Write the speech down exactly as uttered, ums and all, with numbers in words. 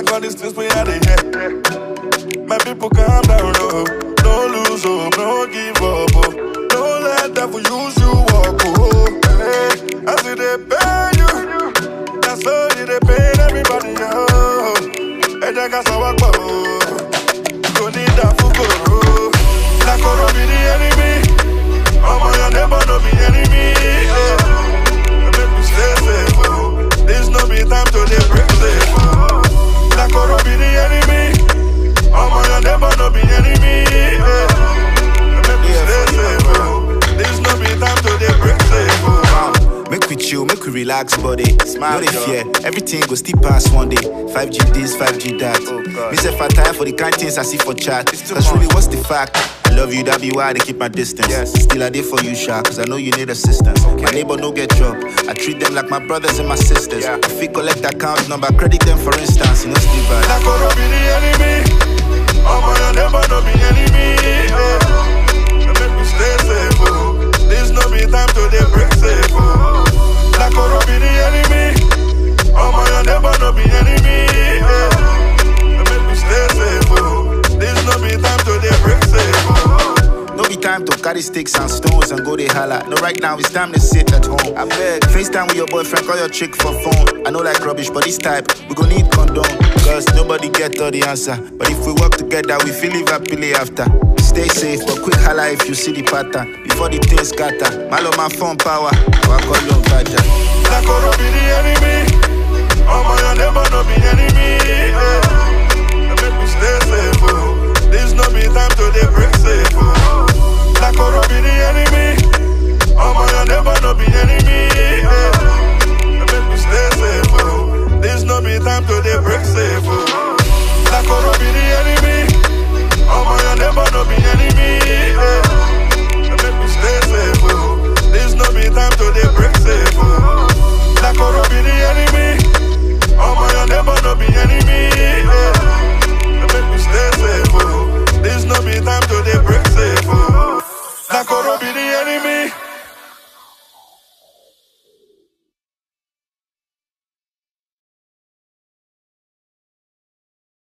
like all these things we had in here. My people calm down, no. Don't lose hope, no give up, oh. Don't let devil use you, walk, oh. Hey, I see they pay you. That's all they pay everybody, oh. And I got some work, oh. Don't need that for go. Like gonna be the enemy. Oh my, your neighbor no be enemy. Yeah. Make me stay safe, oh. This no be time to dey break safe, oh. Like gonna be the enemy. Oh my, your neighbor no be enemy. Yeah. Make me stay safe, oh. This no be time to dey break safe, oh. Make we chill, make we relax, body. Smile, no they fear, everything go still pass one day. five G this, five G that. Oh, me say I tire for the kind things I see for chat. Cause really, what's the fact? I love you, that be why they keep my distance. Yes. Still I did for you, Sha, cause I know you need assistance. Okay. My neighbor no get job. I treat them like my brothers and my sisters. Yeah. If we collect account number, credit them for instance, you know still bad. Like gonna be the enemy. Oh my, your neighbor no be enemy. Yeah. Make me stay safe, oh. This no be time to dey break safe, oh. Like gonna be the enemy. Oh my, your neighbor no be enemy. Yeah. Make me stay safe, oh. This no be time to dey break safe, oh. No be time to carry sticks and stones and go they holla. No, right now it's time to sit at home. I beg, FaceTime with your boyfriend, call your chick for phone. I know like rubbish, but this type, we gon' need condom. Cause nobody get all the answer. But if we work together, we feel live happily after. Stay safe, but quick holla if you see the pattern. Before the things scatter, malo my phone power. I call you Baja. Like gonna be the enemy. Oh my, your neighbor no be enemy. Yeah. Make me stay safe, oh. This no be time to dey break safe, oh. Like gonna be the enemy. Oh my, your neighbor no be enemy. Yeah. Make me stay safe, oh. This no be time to dey break safe, oh. Like gonna be the enemy. Oh my, your neighbor no be enemy. Yeah. Make me stay safe, oh. This no be time to dey break safe, oh. Like gonna be the enemy. Oh my, your neighbor no be enemy. Yeah. Make me stay safe, oh. This no be time to dey break safe, oh. Like gonna be the